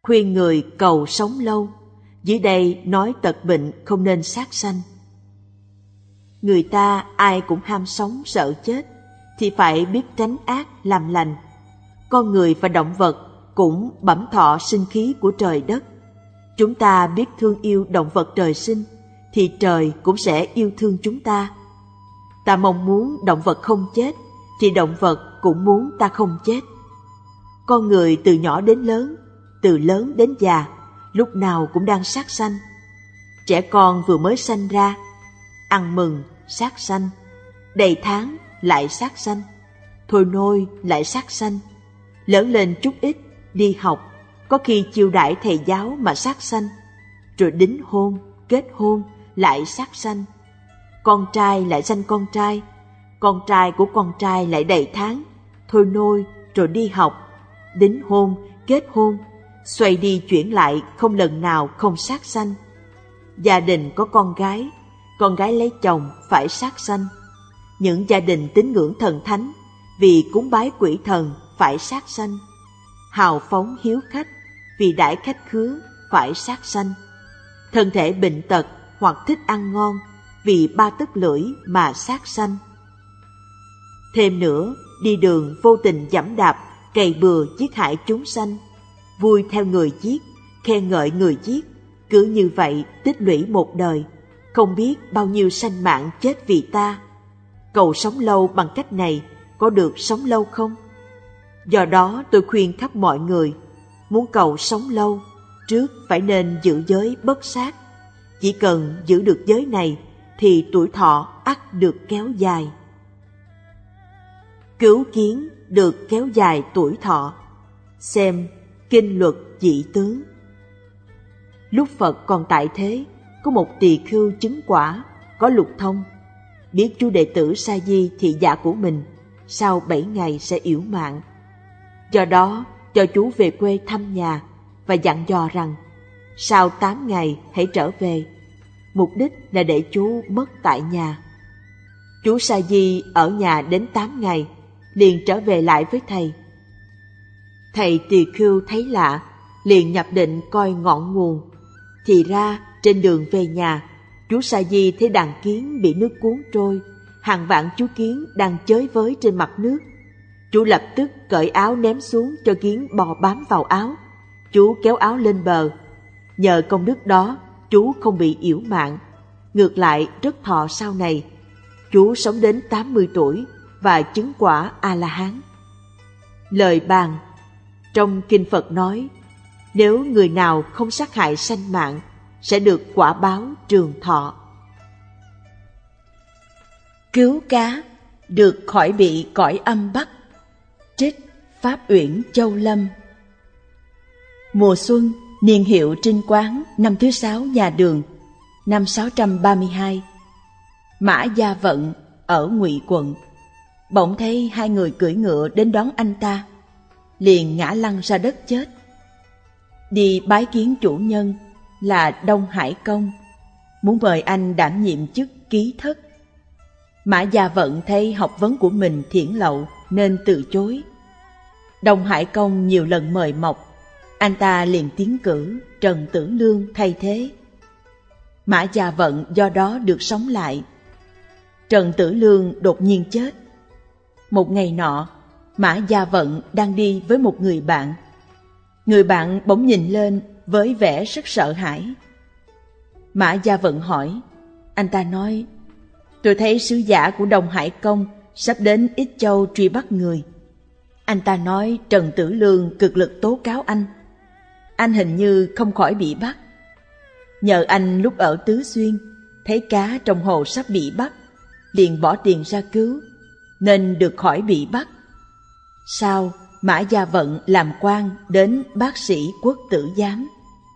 khuyên người cầu sống lâu. Dưới đây nói tật bệnh không nên sát sanh. Người ta ai cũng ham sống sợ chết, thì phải biết tránh ác làm lành. Con người và động vật cũng bẩm thọ sinh khí của trời đất. Chúng ta biết thương yêu động vật trời sinh, thì trời cũng sẽ yêu thương chúng ta. Ta mong muốn động vật không chết, thì động vật cũng muốn ta không chết. Con người từ nhỏ đến lớn, từ lớn đến già, lúc nào cũng đang sát sanh. Trẻ con vừa mới sanh ra, ăn mừng sát sanh, đầy tháng lại sát sanh, thôi nôi lại sát sanh, lớn lên chút ít, đi học, có khi chiêu đãi thầy giáo mà sát sanh, rồi đính hôn, kết hôn lại sát sanh. Con trai lại sanh con trai của con trai lại đầy tháng, thôi nôi rồi đi học, đính hôn, kết hôn, xoay đi chuyển lại không lần nào không sát sanh. Gia đình có con gái lấy chồng phải sát sanh. Những gia đình tín ngưỡng thần thánh, vì cúng bái quỷ thần phải sát sanh. Hào phóng hiếu khách, vì đãi khách khứa phải sát sanh. Thân thể bệnh tật hoặc thích ăn ngon, vì ba tấc lưỡi mà sát sanh. Thêm nữa, đi đường vô tình giẫm đạp, cày bừa giết hại chúng sanh, vui theo người giết, khen ngợi người giết, cứ như vậy tích lũy một đời, không biết bao nhiêu sanh mạng chết vì ta. Cầu sống lâu bằng cách này có được sống lâu không? Do đó tôi khuyên khắp mọi người, muốn cầu sống lâu, trước phải nên giữ giới bất sát. Chỉ cần giữ được giới này thì tuổi thọ ắt được kéo dài. Cứu kiến được kéo dài tuổi thọ. Xem Kinh Luật Dị Tướng. Lúc Phật còn tại thế, có một tỳ khưu chứng quả, có lục thông, biết chú đệ tử Sa Di thị giả của mình sau 7 ngày sẽ yểu mạng. Do đó cho chú về quê thăm nhà và dặn dò rằng sau 8 ngày hãy trở về. Mục đích là để chú mất tại nhà. Chú Sa Di ở nhà đến 8 ngày, liền trở về lại với thầy. Thầy tỳ khưu thấy lạ, liền nhập định coi ngọn nguồn. Thì ra trên đường về nhà, chú Sa Di thấy đàn kiến bị nước cuốn trôi, hàng vạn chú kiến đang chới với trên mặt nước. Chú lập tức cởi áo ném xuống cho kiến bò bám vào áo. Chú kéo áo lên bờ. Nhờ công đức đó, chú không bị yểu mạng, ngược lại rất thọ sau này. Chú sống đến 80 tuổi và chứng quả A-la-hán. Lời bàn. Trong Kinh Phật nói, nếu người nào không sát hại sanh mạng, sẽ được quả báo trường thọ. Cứu cá, được khỏi bị cõi âm bắt. Trích Pháp Uyển Châu Lâm. Mùa xuân, niên hiệu Trinh Quán, năm thứ 6 nhà Đường, năm 632. Mã Gia Vận ở Ngụy Quận, bỗng thấy 2 người cưỡi ngựa đến đón anh ta, liền ngã lăn ra đất chết. Đi bái kiến chủ nhân là Đông Hải Công, muốn mời anh đảm nhiệm chức ký thất. Mã Gia Vận thấy học vấn của mình thiển lậu nên từ chối. Đông Hải Công nhiều lần mời mọc, anh ta liền tiến cử Trần Tử Lương thay thế. Mã Gia Vận do đó được sống lại. Trần Tử Lương đột nhiên chết. Một ngày nọ, Mã Gia Vận đang đi với một người bạn. Người bạn bỗng nhìn lên với vẻ rất sợ hãi. Mã Gia Vận hỏi. Anh ta nói, tôi thấy sứ giả của Đông Hải Công sắp đến Ích Châu truy bắt người. Anh ta nói Trần Tử Lương cực lực tố cáo anh. Anh hình như không khỏi bị bắt. Nhờ anh lúc ở Tứ Xuyên, thấy cá trong hồ sắp bị bắt, liền bỏ tiền ra cứu, nên được khỏi bị bắt. Sau, Mã Gia Vận làm quan đến Bác Sĩ Quốc Tử Giám.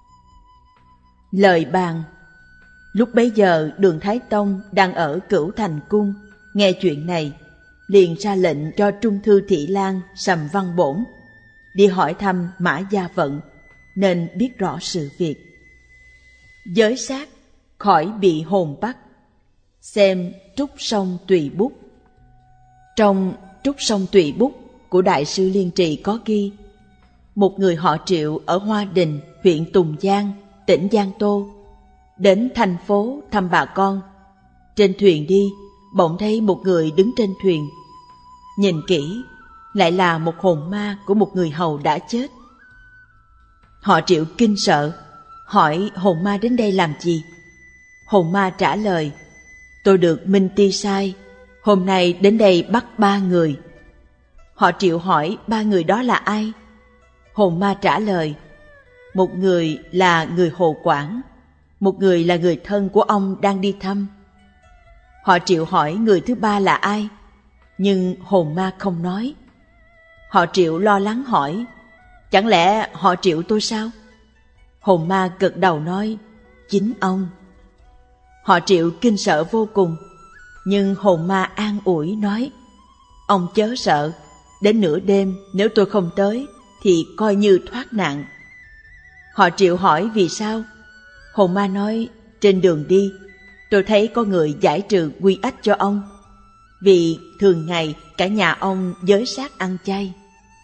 Lời bàn. Lúc bấy giờ Đường Thái Tông đang ở Cửu Thành Cung, nghe chuyện này, liền ra lệnh cho Trung Thư Thị Lang Sầm Văn Bổn đi hỏi thăm Mã Gia Vận, nên biết rõ sự việc. Giới sát khỏi bị hồn bắt. Xem Trúc Sông Tùy Bút. Trong Trúc Sông Tùy Bút của Đại sư Liên Trì có ghi, một người họ Triệu ở Hoa Đình, huyện Tùng Giang, tỉnh Giang Tô, đến thành phố thăm bà con. Trên thuyền đi, bỗng thấy một người đứng trên thuyền. Nhìn kỹ, lại là một hồn ma của một người hầu đã chết. Họ Triệu kinh sợ, hỏi hồn ma đến đây làm gì? Hồn ma trả lời, tôi được Minh Ti sai, hôm nay đến đây bắt 3 người. Họ Triệu hỏi 3 người đó là ai? Hồn ma trả lời, một người là người Hồ Quảng, một người là người thân của ông đang đi thăm. Họ Triệu hỏi người thứ 3 là ai, nhưng hồn ma không nói. Họ Triệu lo lắng hỏi, chẳng lẽ họ Triệu tôi sao? Hồn ma gật đầu nói, chính ông. Họ Triệu kinh sợ vô cùng, nhưng hồn ma an ủi nói, ông chớ sợ, đến nửa đêm nếu tôi không tới thì coi như thoát nạn. Họ Triệu hỏi vì sao? Hồn ma nói, trên đường đi tôi thấy có người giải trừ quy ách cho ông, vì thường ngày cả nhà ông giới sát ăn chay.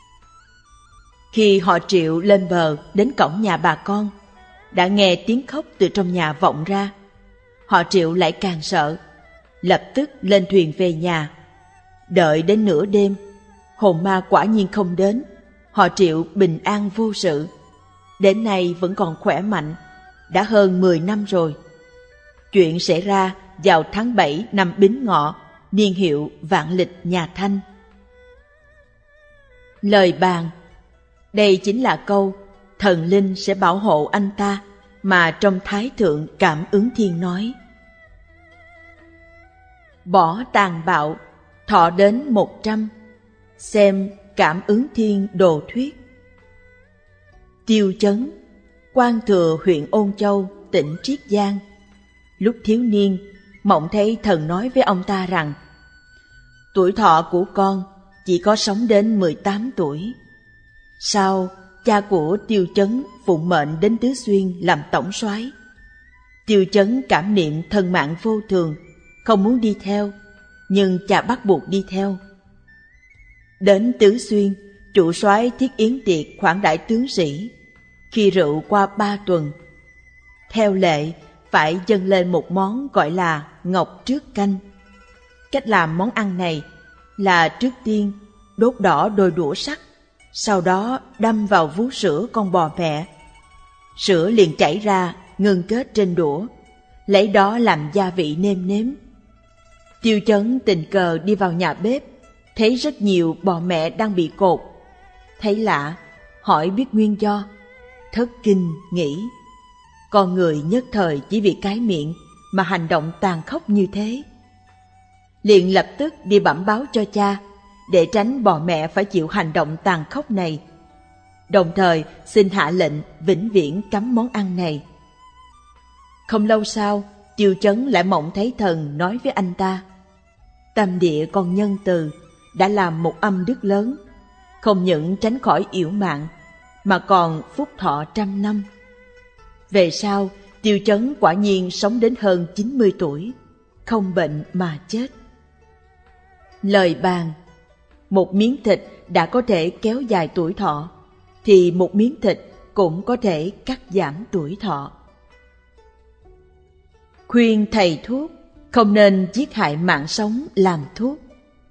Khi họ Triệu lên bờ đến cổng nhà bà con, đã nghe tiếng khóc từ trong nhà vọng ra. Họ Triệu lại càng sợ, lập tức lên thuyền về nhà. Đợi đến nửa đêm, hồn ma quả nhiên không đến. Họ Triệu bình an vô sự, đến nay vẫn còn khỏe mạnh, đã hơn 10 năm rồi. Chuyện xảy ra vào tháng 7 năm Bính Ngọ, niên hiệu Vạn Lịch nhà Thanh. Lời bàn. Đây chính là câu thần linh sẽ bảo hộ anh ta mà trong Thái Thượng Cảm Ứng Thiên nói. Bỏ tàn bạo, thọ đến 100, xem Cảm Ứng Thiên đồ thuyết. Tiêu Chấn, quan thừa huyện Ôn Châu, tỉnh Triết Giang. Lúc thiếu niên, mộng thấy thần nói với ông ta rằng, tuổi thọ của con chỉ có sống đến 18 tuổi. Sau, cha của Tiêu Chấn phụng mệnh đến Tứ Xuyên làm tổng soái. Tiêu Chấn cảm niệm thân mạng vô thường, không muốn đi theo, nhưng cha bắt buộc đi theo. Đến Tứ Xuyên, chủ soái thiết yến tiệc khoản đãi tướng sĩ. Khi rượu qua 3 tuần, theo lệ phải dâng lên một món gọi là ngọc trước canh. Cách làm món ăn này là trước tiên đốt đỏ đôi đũa sắt, sau đó đâm vào vú sữa con bò mẹ. Sữa liền chảy ra ngưng kết trên đũa, lấy đó làm gia vị nêm nếm. Tiêu Chấn tình cờ đi vào nhà bếp, thấy rất nhiều bò mẹ đang bị cột. Thấy lạ, hỏi biết nguyên do, thất kinh nghĩ, con người nhất thời chỉ vì cái miệng mà hành động tàn khốc như thế. Liền lập tức đi bẩm báo cho cha, để tránh bò mẹ phải chịu hành động tàn khốc này. Đồng thời xin hạ lệnh vĩnh viễn cấm món ăn này. Không lâu sau, Tiêu Chấn lại mộng thấy thần nói với anh ta, tâm địa con nhân từ, đã làm một âm đức lớn, không những tránh khỏi yểu mạng, mà còn phúc thọ 100 năm. Về sau, Tiêu Chấn quả nhiên sống đến hơn 90 tuổi, không bệnh mà chết. Lời bàn. Một miếng thịt đã có thể kéo dài tuổi thọ, thì một miếng thịt cũng có thể cắt giảm tuổi thọ. Khuyên thầy thuốc không nên giết hại mạng sống làm thuốc.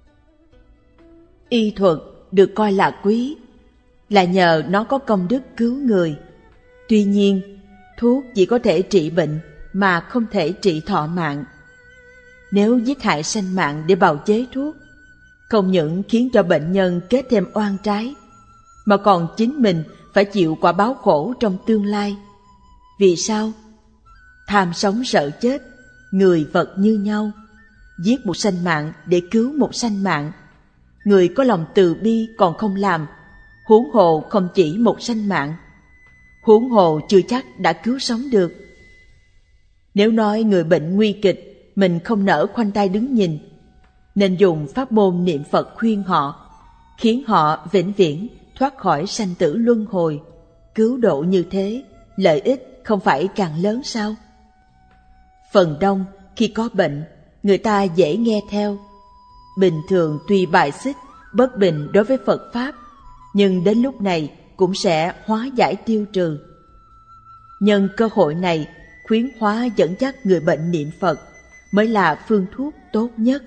Y thuật được coi là quý, là nhờ nó có công đức cứu người. Tuy nhiên, thuốc chỉ có thể trị bệnh mà không thể trị thọ mạng. Nếu giết hại sanh mạng để bào chế thuốc, không những khiến cho bệnh nhân kết thêm oan trái, mà còn chính mình phải chịu quả báo khổ trong tương lai. Vì sao? Tham sống sợ chết, người vật như nhau. Giết một sanh mạng để cứu một sanh mạng, người có lòng từ bi còn không làm, huống hồ không chỉ một sanh mạng, huống hồ chưa chắc đã cứu sống được. Nếu nói người bệnh nguy kịch, mình không nỡ khoanh tay đứng nhìn, nên dùng pháp môn niệm Phật khuyên họ, khiến họ vĩnh viễn thoát khỏi sanh tử luân hồi. Cứu độ như thế, lợi ích không phải càng lớn sao? Phần đông khi có bệnh, người ta dễ nghe theo. Bình thường tuy bài xích, bất bình đối với Phật Pháp, nhưng đến lúc này cũng sẽ hóa giải tiêu trừ. Nhân cơ hội này, khuyến hóa dẫn dắt người bệnh niệm Phật mới là phương thuốc tốt nhất.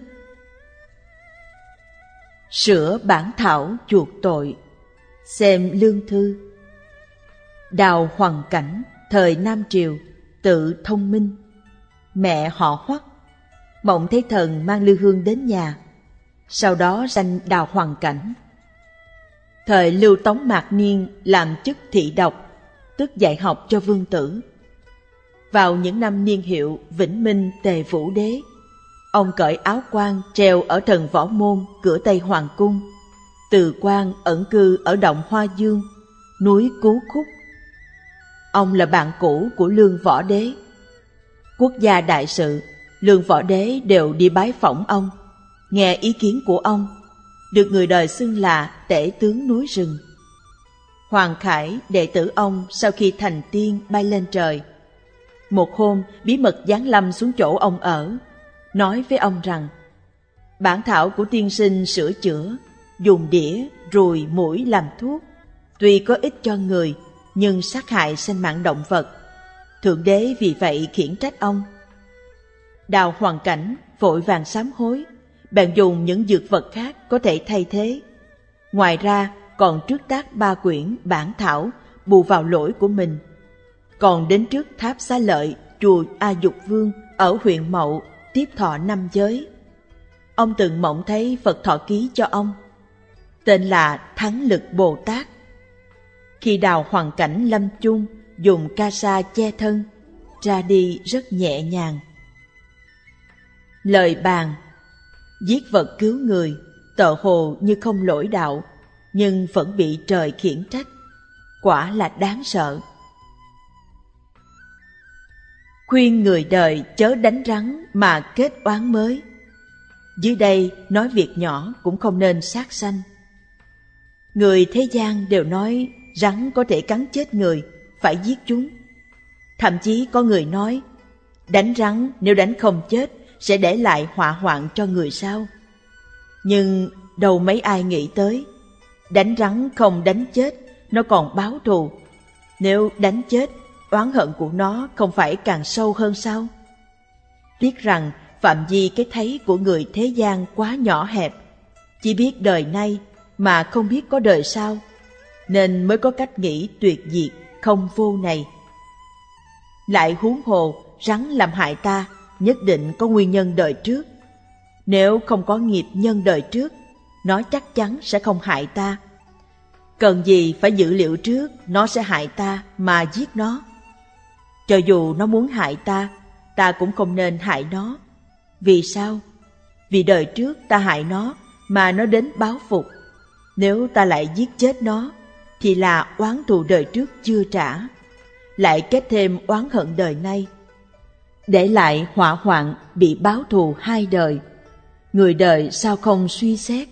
Sửa bản thảo chuộc tội. Xem lương thư. Đào Hoằng Cảnh, thời Nam Triều, tự thông minh. Mẹ họ Hoắc, mộng thấy thần mang lư hương đến nhà, sau đó sanh Đào Hoằng Cảnh. Thời Lưu Tống Mạt Niên làm chức thị độc, tức dạy học cho vương tử. Vào những năm niên hiệu Vĩnh Minh Tề Vũ Đế, ông cởi áo quan treo ở thần võ môn cửa Tây Hoàng cung, từ quan ẩn cư ở động Hoa Dương, núi Cú Khúc. Ông là bạn cũ của Lương Võ Đế. Quốc gia đại sự, Lương Võ Đế đều đi bái phỏng ông, nghe ý kiến của ông, được người đời xưng là tể tướng núi rừng. Hoàng Khải, đệ tử ông, sau khi thành tiên bay lên trời. Một hôm bí mật giáng lâm xuống chỗ ông ở, nói với ông rằng: bản thảo của tiên sinh sửa chữa, dùng đĩa, ruồi, muỗi làm thuốc, tuy có ích cho người, nhưng sát hại sinh mạng động vật. Thượng đế vì vậy khiển trách ông. Đào Hoằng Cảnh vội vàng sám hối, bèn dùng những dược vật khác có thể thay thế. Ngoài ra còn trước tác 3 quyển bản thảo bù vào lỗi của mình. Còn đến trước tháp Xá Lợi, chùa A Dục Vương ở huyện Mậu tiếp thọ 5 giới. Ông từng mộng thấy Phật thọ ký cho ông, tên là Thắng Lực Bồ Tát. Khi Đào Hoằng Cảnh lâm chung, dùng ca sa che thân, ra đi rất nhẹ nhàng. Lời bàn: giết vật cứu người, tợ hồ như không lỗi đạo, nhưng vẫn bị trời khiển trách, quả là đáng sợ. Khuyên người đời chớ đánh rắn mà kết oán mới. Dưới đây nói việc nhỏ cũng không nên sát sanh. Người thế gian đều nói rắn có thể cắn chết người, phải giết chúng. Thậm chí có người nói, đánh rắn nếu đánh không chết sẽ để lại họa hoạn cho người sau. Nhưng đâu mấy ai nghĩ tới, đánh rắn không đánh chết, nó còn báo thù. Nếu đánh chết, oán hận của nó không phải càng sâu hơn sao? Biết rằng phạm vi cái thấy của người thế gian quá nhỏ hẹp, chỉ biết đời nay mà không biết có đời sau, nên mới có cách nghĩ tuyệt diệt không vô này. Lại huống hồ, rắn làm hại ta nhất định có nguyên nhân đời trước. Nếu không có nghiệp nhân đời trước, nó chắc chắn sẽ không hại ta. Cần gì phải dự liệu trước nó sẽ hại ta mà giết nó. Cho dù nó muốn hại ta, ta cũng không nên hại nó. Vì sao? Vì đời trước ta hại nó mà nó đến báo phục. Nếu ta lại giết chết nó, thì là oán thù đời trước chưa trả, lại kết thêm oán hận đời nay, để lại họa hoạn bị báo thù 2 đời. Người đời sao không suy xét?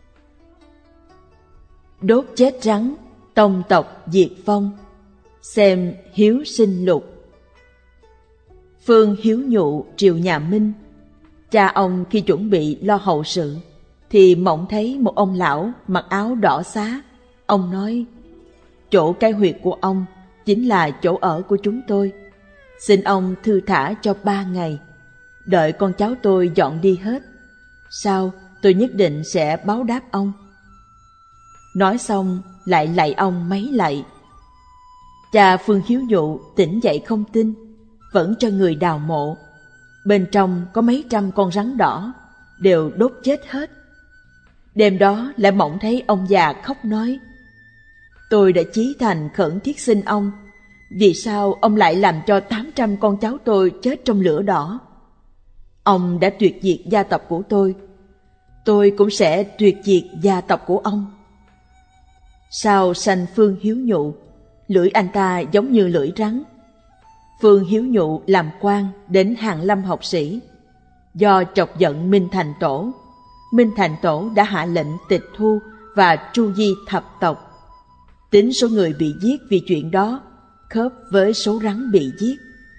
Đốt chết rắn, tông tộc diệt vong. Xem Hiếu Sinh Lục. Phương Hiếu Nhụ triều nhà Minh, cha ông khi chuẩn bị lo hậu sự thì mộng thấy một ông lão mặc áo đỏ xá. Ông nói: chỗ cái huyệt của ông chính là chỗ ở của chúng tôi, xin ông thư thả cho 3 ngày, đợi con cháu tôi dọn đi hết, sau tôi nhất định sẽ báo đáp ông. Nói xong lại lạy ông mấy lạy. Cha Phương Hiếu Nhụ tỉnh dậy không tin, vẫn cho người đào mộ. Bên trong có mấy trăm con rắn đỏ, đều đốt chết hết. Đêm đó lại mộng thấy ông già khóc nói: tôi đã chí thành khẩn thiết xin ông, vì sao ông lại làm cho 800 con cháu tôi chết trong lửa đỏ? Ông đã tuyệt diệt gia tộc của tôi cũng sẽ tuyệt diệt gia tộc của ông. Sau sanh Phương Hiếu Nhụ, lưỡi anh ta giống như lưỡi rắn. Phương Hiếu Nhụ làm quan đến Hàn Lâm học sĩ. Do chọc giận Minh Thành Tổ, Minh Thành Tổ đã hạ lệnh tịch thu và tru di thập tộc. Tính số người bị giết vì chuyện đó khớp với số rắn bị giết.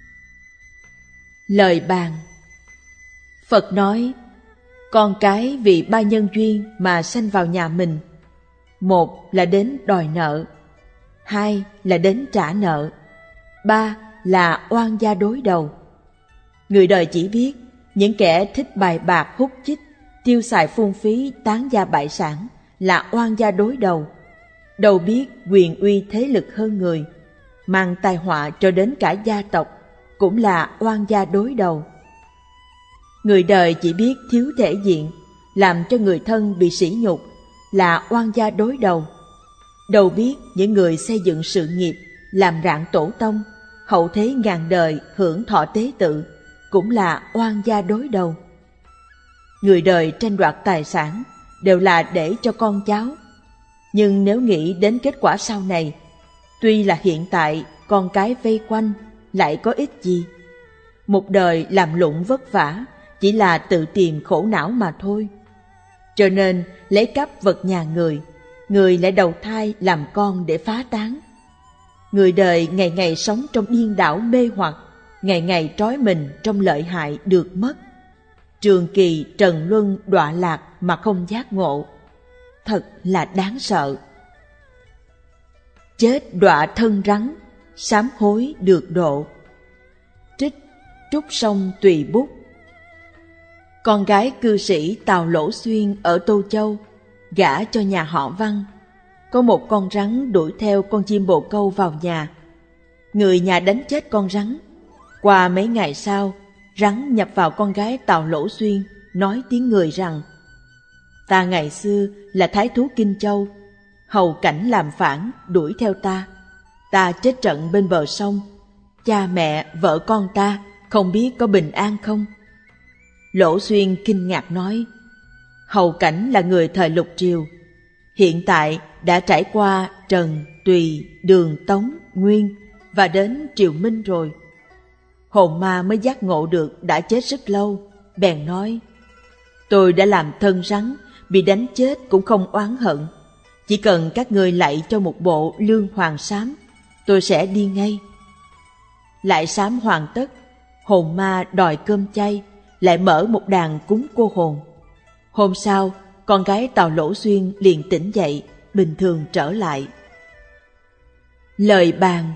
Lời bàn: Phật nói, con cái vì 3 nhân duyên mà sanh vào nhà mình. 1 là đến đòi nợ, 2 là đến trả nợ, 3 là oan gia đối đầu. Người đời chỉ biết những kẻ thích bài bạc hút chích, tiêu xài phung phí, tán gia bại sản là oan gia đối đầu. Đâu biết quyền uy thế lực hơn người, mang tai họa cho đến cả gia tộc cũng là oan gia đối đầu. Người đời chỉ biết thiếu thể diện, làm cho người thân bị sỉ nhục là oan gia đối đầu. Đâu biết những người xây dựng sự nghiệp, làm rạng tổ tông, hậu thế ngàn đời hưởng thọ tế tự cũng là oan gia đối đầu. Người đời tranh đoạt tài sản đều là để cho con cháu, nhưng nếu nghĩ đến kết quả sau này, tuy là hiện tại con cái vây quanh lại có ích gì. Một đời làm lụng vất vả chỉ là tự tìm khổ não mà thôi. Cho nên lấy cắp vật nhà người, người lại đầu thai làm con để phá tán. Người đời ngày ngày sống trong điên đảo mê hoặc, ngày ngày trói mình trong lợi hại được mất. Trường kỳ trần luân đọa lạc mà không giác ngộ, thật là đáng sợ. Chết đọa thân rắn, sám hối được độ. Trích Trúc Sông Tùy Bút. Con gái cư sĩ Tào Lỗ Xuyên ở Tô Châu gả cho nhà họ Văn. Có một con rắn đuổi theo con chim bồ câu vào nhà. Người nhà đánh chết con rắn. Qua mấy ngày sau, rắn nhập vào con gái Tào Lỗ Xuyên, nói tiếng người rằng: ta ngày xưa là thái thú Kinh Châu, hầu cảnh làm phản đuổi theo ta. Ta chết trận bên bờ sông, cha mẹ vợ con ta không biết có bình an không? Lỗ Xuyên kinh ngạc nói: hầu cảnh là người thời Lục Triều, hiện tại đã trải qua Trần, Tùy, Đường, Tống, Nguyên và đến Triều Minh rồi. Hồn ma mới giác ngộ được đã chết rất lâu, bèn nói: tôi đã làm thân rắn, bị đánh chết cũng không oán hận. Chỉ cần các ngươi lạy cho một bộ lương hoàng sám, tôi sẽ đi ngay. Lại sám hoàn tất, hồn ma đòi cơm chay, lại mở một đàn cúng cô hồn. Hôm sau, con gái Tào Lỗ Xuyên liền tỉnh dậy, bình thường trở lại. Lời bàn.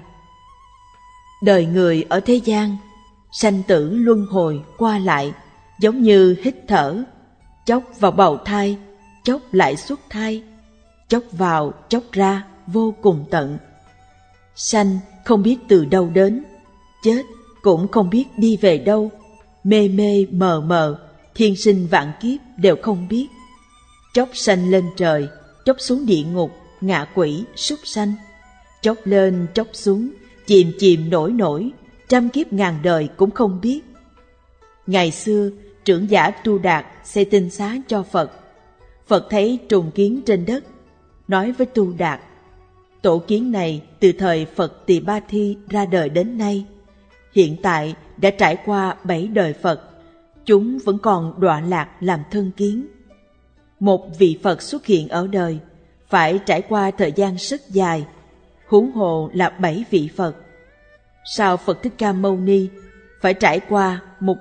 Đời người ở thế gian, sanh tử luân hồi qua lại, giống như hít thở, chốc vào bào thai, chốc lại xuất thai, chốc vào chốc ra, vô cùng tận. Sanh không biết từ đâu đến, chết cũng không biết đi về đâu, mê mê mờ mờ, thiên sinh vạn kiếp đều không biết. Chốc sanh lên trời, chốc xuống địa ngục, ngạ quỷ, súc sanh. Chốc lên chốc xuống, chìm chìm nổi nổi, trăm kiếp ngàn đời cũng không biết. Ngày xưa, trưởng giả Tu Đạt xây tinh xá cho Phật. Phật thấy trùng kiến trên đất, nói với Tu Đạt: tổ kiến này từ thời Phật Tỳ Ba Thi ra đời đến nay, hiện tại đã trải qua 7 đời Phật, chúng vẫn còn đọa lạc làm thân kiến. Một vị Phật xuất hiện ở đời phải trải qua thời gian rất dài, huống hồ là 7 vị Phật. Sao Phật Thích Ca Mâu Ni phải trải qua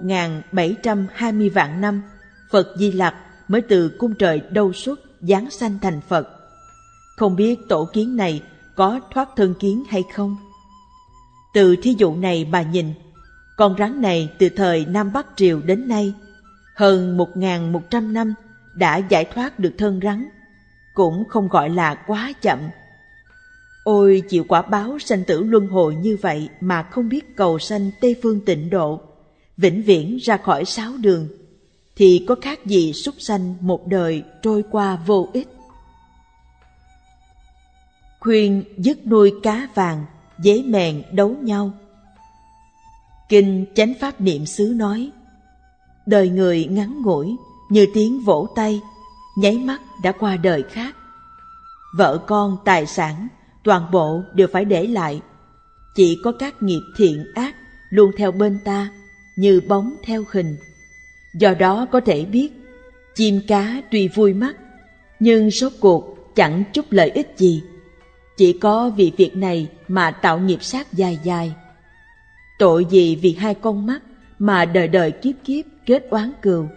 1720 vạn năm, Phật Di Lặc mới từ cung trời đâu xuất giáng sanh thành Phật? Không biết tổ kiến này có thoát thân kiến hay không? Từ thí dụ này bà nhìn, con rắn này từ thời Nam Bắc Triều đến nay, hơn 1100 năm đã giải thoát được thân rắn, cũng không gọi là quá chậm. Ôi chịu quả báo sanh tử luân hồi như vậy mà không biết cầu sanh Tây Phương Tịnh Độ, vĩnh viễn ra khỏi 6 đường, thì có khác gì súc sanh một đời trôi qua vô ích. Khuyên dứt nuôi cá vàng, dế mèn đấu nhau. Kinh Chánh Pháp Niệm xứ nói: đời người ngắn ngủi như tiếng vỗ tay, nháy mắt đã qua đời khác. Vợ con, tài sản, toàn bộ đều phải để lại. Chỉ có các nghiệp thiện ác luôn theo bên ta, như bóng theo hình. Do đó có thể biết, chim cá tuy vui mắt, nhưng rốt cuộc chẳng chút lợi ích gì. Chỉ có vì việc này mà tạo nghiệp sát dài dài. Tội gì vì 2 con mắt mà đời đời kiếp kiếp kết oán cừu.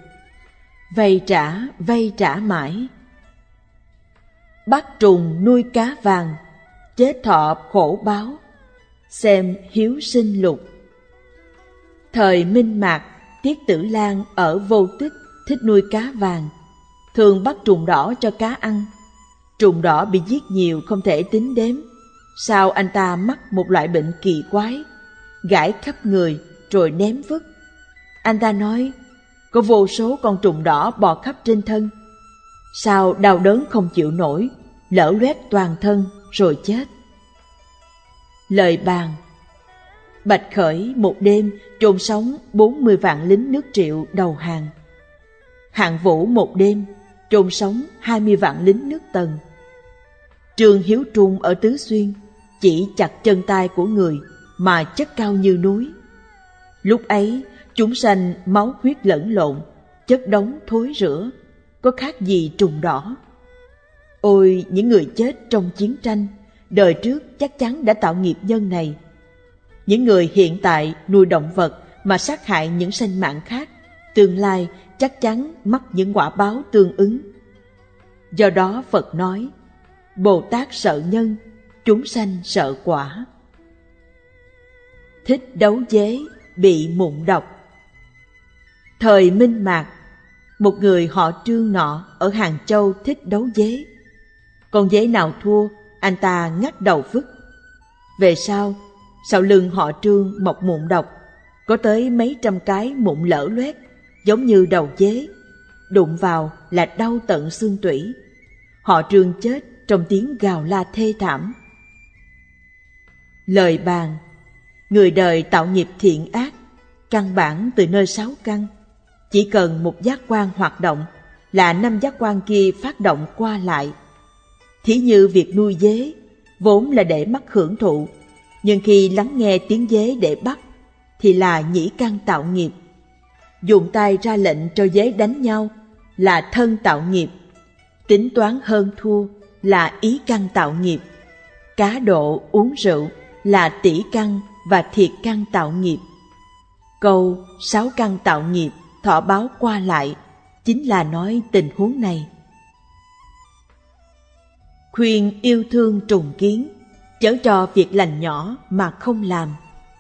vay trả mãi. Bắt trùng nuôi cá vàng, chết thọ khổ báo. Xem Hiếu Sinh Lục. Thời Minh Mạc, Tiết Tử Lan ở Vô Tích thích nuôi cá vàng, thường bắt trùng đỏ cho cá ăn. Trùng đỏ bị giết nhiều không thể tính đếm. Sao anh ta mắc một loại bệnh kỳ quái, gãi khắp người rồi ném vứt. Anh ta nói có vô số con trùng đỏ bò khắp trên thân. Sao đau đớn không chịu nổi, lở loét toàn thân rồi chết. Lời bàn. Bạch Khởi một đêm chôn sống 40 vạn lính nước Triệu đầu hàng. Hạng Vũ một đêm chôn sống 20 vạn lính nước Tần. Trương Hiếu Trung ở Tứ Xuyên chỉ chặt chân tay của người mà chất cao như núi. Lúc ấy chúng sanh máu huyết lẫn lộn, chất đống thối rữa, có khác gì trùng đỏ. Ôi những người chết trong chiến tranh, đời trước chắc chắn đã tạo nghiệp nhân này. Những người hiện tại nuôi động vật mà sát hại những sinh mạng khác, tương lai chắc chắn mắc những quả báo tương ứng. Do đó Phật nói, Bồ Tát sợ nhân, chúng sanh sợ quả. Thích đấu dế bị mụn độc. Thời Minh Mạc, một người họ Trương nọ ở Hàng Châu thích đấu dế. Con dế nào thua, anh ta ngắt đầu vứt. Về sau lưng họ Trương mọc mụn độc, có tới mấy trăm cái mụn lở loét, giống như đầu dế. Đụng vào là đau tận xương tủy. Họ Trương chết trong tiếng gào la thê thảm. Lời bàn. Người đời tạo nghiệp thiện ác, căn bản từ nơi 6 căn. Chỉ cần một giác quan hoạt động là 5 giác quan kia phát động qua lại. Thí như việc nuôi dế, vốn là để mắt hưởng thụ, nhưng khi lắng nghe tiếng dế để bắt, thì là nhĩ căn tạo nghiệp. Dùng tay ra lệnh cho dế đánh nhau là thân tạo nghiệp. Tính toán hơn thua là ý căn tạo nghiệp. Cá độ uống rượu là tỷ căn và thiệt căn tạo nghiệp. Câu 6 căn tạo nghiệp, thọ báo qua lại chính là nói tình huống này. Khuyên yêu thương trùng kiến, chớ cho việc lành nhỏ mà không làm.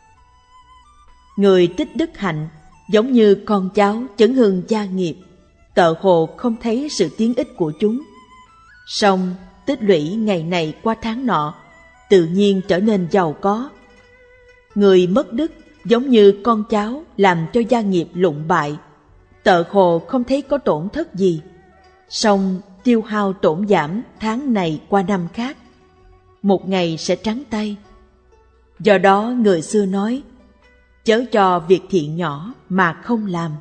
Người tích đức hạnh giống như con cháu chấn hưng gia nghiệp, tợ hồ không thấy sự tiến ích của chúng. Song tích lũy ngày này qua tháng nọ, tự nhiên trở nên giàu có. Người mất đức giống như con cháu làm cho gia nghiệp lụng bại, tợ hồ không thấy có tổn thất gì. Song tiêu hao tổn giảm tháng này qua năm khác, một ngày sẽ trắng tay. Do đó người xưa nói, chớ cho việc thiện nhỏ mà không làm.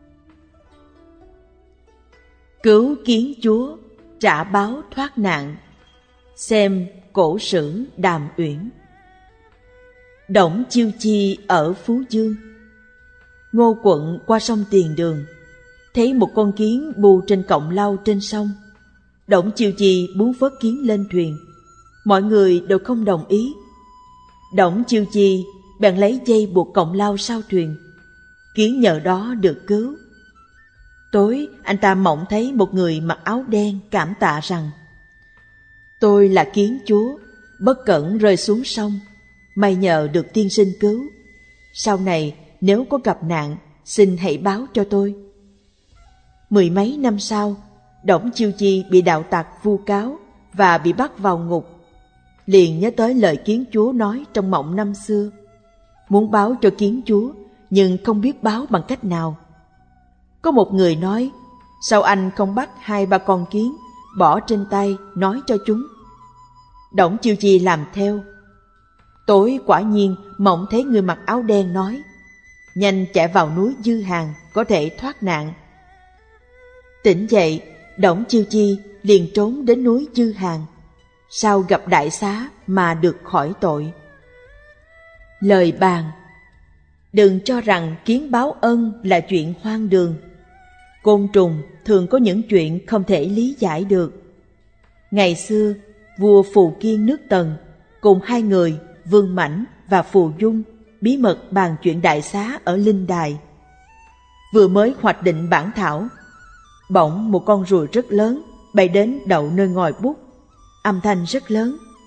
Cứu kiến chúa, trả báo thoát nạn. Xem cổ sử Đàm Uyển. Đổng Chiêu Chi ở Phú Dương. Ngô Quận qua sông Tiền Đường, thấy một con kiến bu trên cọng lau trên sông. Đổng Chiêu Chi muốn vớt kiến lên thuyền, mọi người đều không đồng ý. Đổng Chiêu Chi bèn lấy dây buộc cọng lau sau thuyền, kiến nhờ đó được cứu. Tối anh ta mộng thấy một người mặc áo đen cảm tạ rằng, tôi là kiến chúa, bất cẩn rơi xuống sông, may nhờ được tiên sinh cứu. Sau này nếu có gặp nạn, xin hãy báo cho tôi. 10 mấy năm sau, Đổng Chiêu Chi bị đạo tặc vu cáo và bị bắt vào ngục. Liền nhớ tới lời kiến chúa nói trong mộng năm xưa, muốn báo cho kiến chúa nhưng không biết báo bằng cách nào. Có một người nói, sao anh không bắt 2-3 con kiến bỏ trên tay nói cho chúng. Đổng Chiêu Chi làm theo. Tối quả nhiên mộng thấy người mặc áo đen nói, nhanh chạy vào núi Dư Hàng có thể thoát nạn. Tỉnh dậy, Đổng Chiêu Chi liền trốn đến núi Dư Hàng, sau gặp đại xá mà được khỏi tội. Lời bàn. Đừng cho rằng kiến báo ân là chuyện hoang đường. Côn trùng thường có những chuyện không thể lý giải được. Ngày xưa, vua Phù Kiên nước Tần cùng 2 người Vương Mãnh và Phù Dung bí mật bàn chuyện đại xá ở Linh Đài. Vừa mới hoạch định bản thảo, bỗng một con ruồi rất lớn bay đến đậu nơi ngòi bút, âm thanh rất lớn.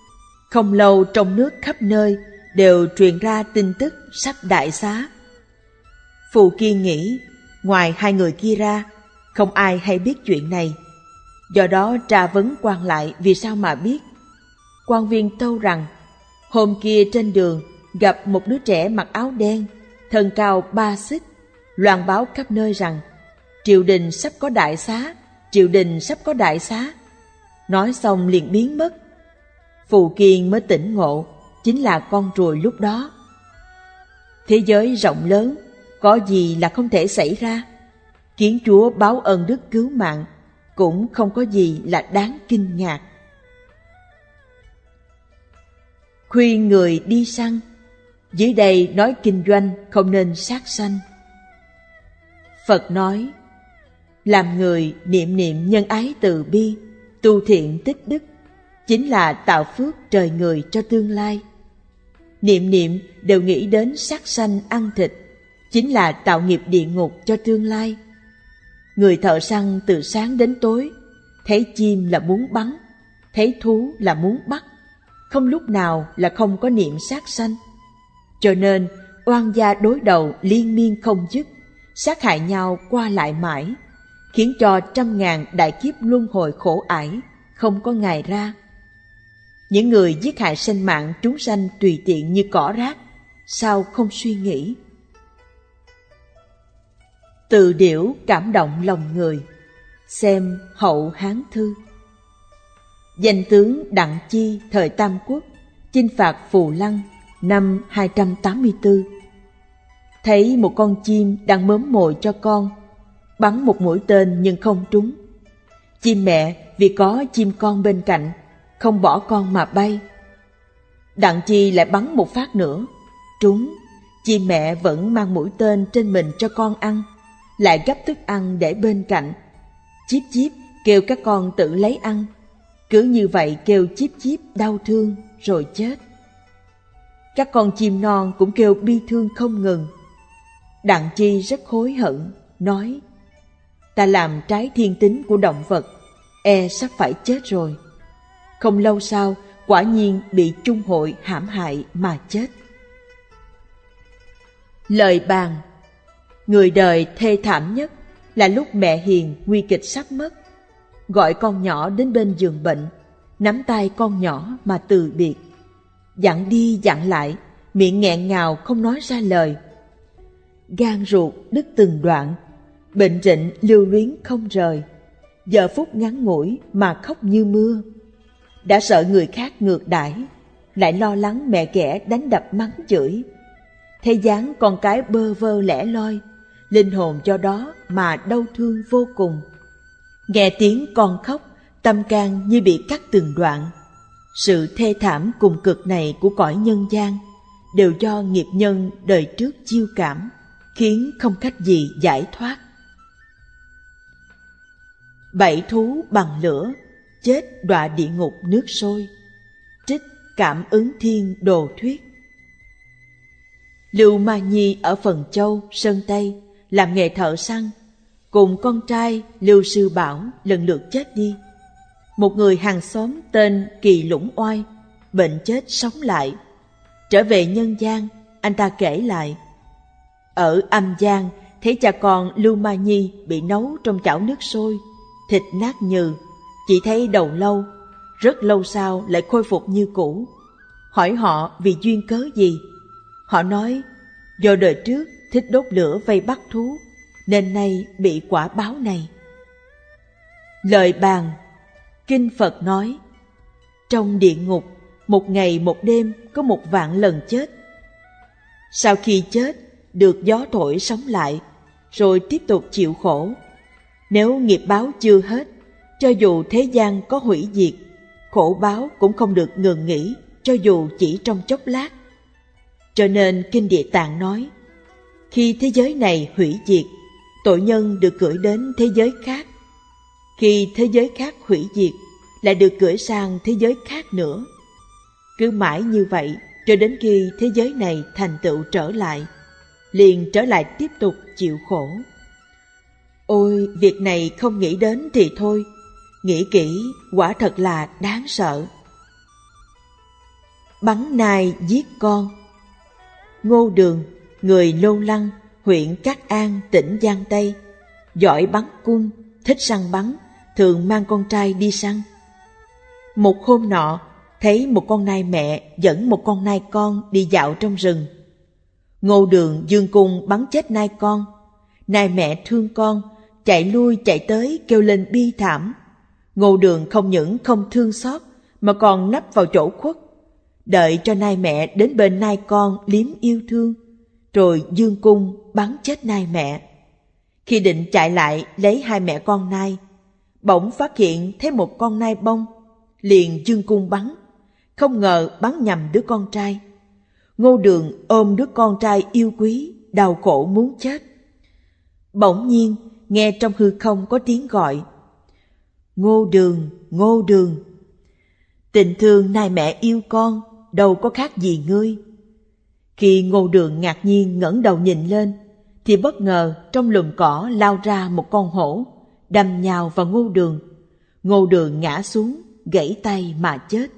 Không lâu trong nước khắp nơi đều truyền ra tin tức sắp đại xá. Phù Kiên nghĩ, ngoài hai người kia ra, không ai hay biết chuyện này. Do đó tra vấn quan lại vì sao mà biết. Quan viên tâu rằng, hôm kia trên đường gặp một đứa trẻ mặc áo đen, thân cao 3 xích, loan báo khắp nơi rằng triều đình sắp có đại xá, triều đình sắp có đại xá. Nói xong liền biến mất. Phù Kiên mới tỉnh ngộ, chính là con ruồi lúc đó. Thế giới rộng lớn, có gì là không thể xảy ra. Kiến chúa báo ơn đức cứu mạng, cũng không có gì là đáng kinh ngạc. Khuyên người đi săn, dưới đây nói kinh doanh không nên sát sanh. Phật nói, làm người niệm niệm nhân ái từ bi, tu thiện tích đức, chính là tạo phước trời người cho tương lai. Niệm niệm đều nghĩ đến sát sanh ăn thịt, chính là tạo nghiệp địa ngục cho tương lai. Người thợ săn từ sáng đến tối, thấy chim là muốn bắn, thấy thú là muốn bắt, không lúc nào là không có niệm sát sanh. Cho nên oan gia đối đầu liên miên không dứt, sát hại nhau qua lại mãi, khiến cho trăm ngàn đại kiếp luân hồi khổ ải, không có ngày ra. Những người giết hại sinh mạng chúng sanh tùy tiện như cỏ rác, sao không suy nghĩ? Từ điểu cảm động lòng người. Xem Hậu Hán Thư. Danh tướng Đặng Chi thời Tam Quốc chinh phạt Phù Lăng năm 284. Thấy một con chim đang mớm mồi cho con, bắn một mũi tên nhưng không trúng. Chim mẹ vì có chim con bên cạnh, không bỏ con mà bay. Đặng Chi lại bắn một phát nữa, trúng. Chim mẹ vẫn mang mũi tên trên mình cho con ăn, lại gấp thức ăn để bên cạnh. Chíp chíp kêu các con tự lấy ăn. Cứ như vậy kêu chíp chíp đau thương rồi chết. Các con chim non cũng kêu bi thương không ngừng. Đặng Chi rất hối hận, nói, ta làm trái thiên tính của động vật, sắp phải chết rồi. Không lâu sau, quả nhiên bị chung hội hãm hại mà chết. Lời bàn. Người đời thê thảm nhất là lúc mẹ hiền nguy kịch sắp mất, gọi con nhỏ đến bên giường bệnh, nắm tay con nhỏ mà từ biệt. Dặn đi dặn lại, miệng nghẹn ngào không nói ra lời. Gan ruột đứt từng đoạn, bệnh rịnh lưu luyến không rời. Giờ phút ngắn ngủi mà khóc như mưa. Đã sợ người khác ngược đãi, lại lo lắng mẹ ghẻ đánh đập mắng chửi. Thấy dáng con cái bơ vơ lẻ loi, linh hồn do đó mà đau thương vô cùng. Nghe tiếng con khóc, tâm can như bị cắt từng đoạn. Sự thê thảm cùng cực này của cõi nhân gian đều do nghiệp nhân đời trước chiêu cảm, khiến không cách gì giải thoát. 7 thú bằng lửa, chết đọa địa ngục nước sôi. Trích Cảm Ứng Thiên Đồ Thuyết. Lưu Ma Nhi ở Phần Châu, Sơn Tây làm nghề thợ săn, cùng con trai Lưu Sư Bảo lần lượt chết đi. Một người hàng xóm tên Kỳ Lũng Oai bệnh chết sống lại. Trở về nhân gian, anh ta kể lại, ở âm gian thấy cha con Lưu Ma Nhi bị nấu trong chảo nước sôi, thịt nát nhừ, chỉ thấy đầu lâu, rất lâu sau lại khôi phục như cũ. Hỏi họ vì duyên cớ gì, họ nói do đời trước thích đốt lửa vây bắt thú, nên nay bị quả báo này. Lời bàn. Kinh Phật nói, trong địa ngục, một ngày một đêm có 1.000.000 lần chết. Sau khi chết, được gió thổi sống lại, rồi tiếp tục chịu khổ. Nếu nghiệp báo chưa hết, cho dù thế gian có hủy diệt, khổ báo cũng không được ngừng nghỉ, cho dù chỉ trong chốc lát. Cho nên Kinh Địa Tạng nói, khi thế giới này hủy diệt, tội nhân được gửi đến thế giới khác. Khi thế giới khác hủy diệt, lại được gửi sang thế giới khác nữa. Cứ mãi như vậy, cho đến khi thế giới này thành tựu trở lại, liền trở lại tiếp tục chịu khổ. Ôi, việc này không nghĩ đến thì thôi, nghĩ kỹ quả thật là đáng sợ. bắn nai giết con. Ngô Đường, người Lô Lăng, huyện Cát An, tỉnh Giang Tây, giỏi bắn cung, thích săn bắn, thường mang con trai đi săn. Một hôm nọ, thấy một con nai mẹ dẫn một con nai con đi dạo trong rừng. Ngô Đường giương cung bắn chết nai con. Nai mẹ thương con, chạy lui chạy tới kêu lên bi thảm. Ngô Đường không những không thương xót mà còn nấp vào chỗ khuất, đợi cho nai mẹ đến bên nai con liếm yêu thương, rồi giương cung bắn chết nai mẹ. Khi định chạy lại lấy hai mẹ con nai, bỗng phát hiện thấy một con nai bông, liền giương cung bắn, không ngờ bắn nhầm đứa con trai. Ngô Đường ôm đứa con trai yêu quý, đau khổ muốn chết. Bỗng nhiên nghe trong hư không có tiếng gọi: Ngô Đường, Ngô Đường. Tình thương nai mẹ yêu con đâu có khác gì ngươi. Khi Ngô Đường ngạc nhiên ngẩng đầu nhìn lên, thì bất ngờ trong lùm cỏ lao ra một con hổ, đâm nhào vào Ngô Đường. Ngô Đường ngã xuống, gãy tay mà chết.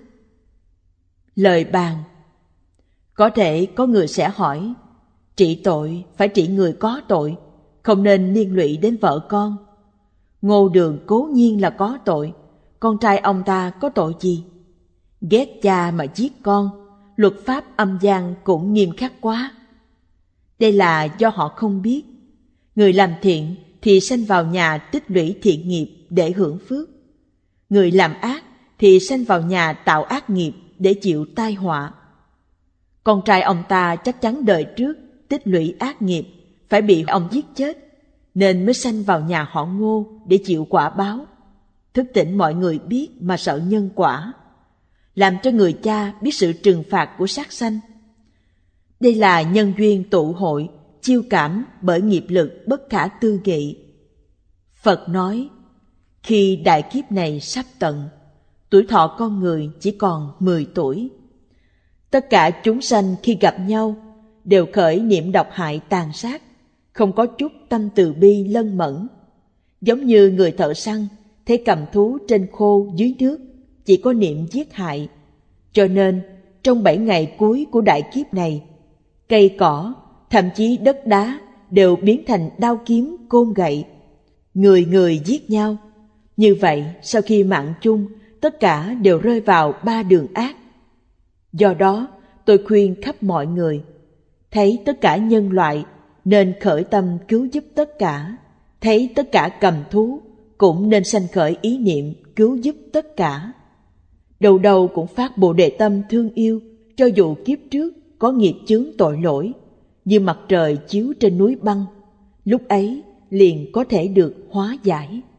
Lời bàn: có thể có người sẽ hỏi, trị tội phải trị người có tội, không nên liên lụy đến vợ con. Ngô Đường cố nhiên là có tội, con trai ông ta có tội gì? Ghét cha mà giết con, luật pháp âm gian cũng nghiêm khắc quá. Đây là do họ không biết. Người làm thiện thì sanh vào nhà tích lũy thiện nghiệp để hưởng phước. Người làm ác thì sanh vào nhà tạo ác nghiệp để chịu tai họa. Con trai ông ta chắc chắn đời trước tích lũy ác nghiệp, phải bị ông giết chết, nên mới sanh vào nhà họ Ngô để chịu quả báo. Thức tỉnh mọi người biết mà sợ nhân quả, làm cho người cha biết sự trừng phạt của sát sanh. Đây là nhân duyên tụ hội, chiêu cảm bởi nghiệp lực bất khả tư nghị. Phật nói, khi đại kiếp này sắp tận, tuổi thọ con người chỉ còn 10 tuổi. Tất cả chúng sanh khi gặp nhau đều khởi niệm độc hại tàn sát, không có chút tâm từ bi lân mẫn. Giống như người thợ săn thấy cầm thú trên khô dưới nước, chỉ có niệm giết hại. Cho nên trong 7 ngày cuối của đại kiếp này, cây cỏ, thậm chí đất đá đều biến thành đao kiếm côn gậy, người người giết nhau. Như vậy sau khi mạng chung, tất cả đều rơi vào 3 đường ác. Do đó tôi khuyên khắp mọi người, thấy tất cả nhân loại nên khởi tâm cứu giúp tất cả, thấy tất cả cầm thú cũng nên sanh khởi ý niệm cứu giúp tất cả. Đầu đầu cũng phát bồ đề tâm thương yêu, cho dù kiếp trước có nghiệp chướng tội lỗi, như mặt trời chiếu trên núi băng, lúc ấy liền có thể được hóa giải.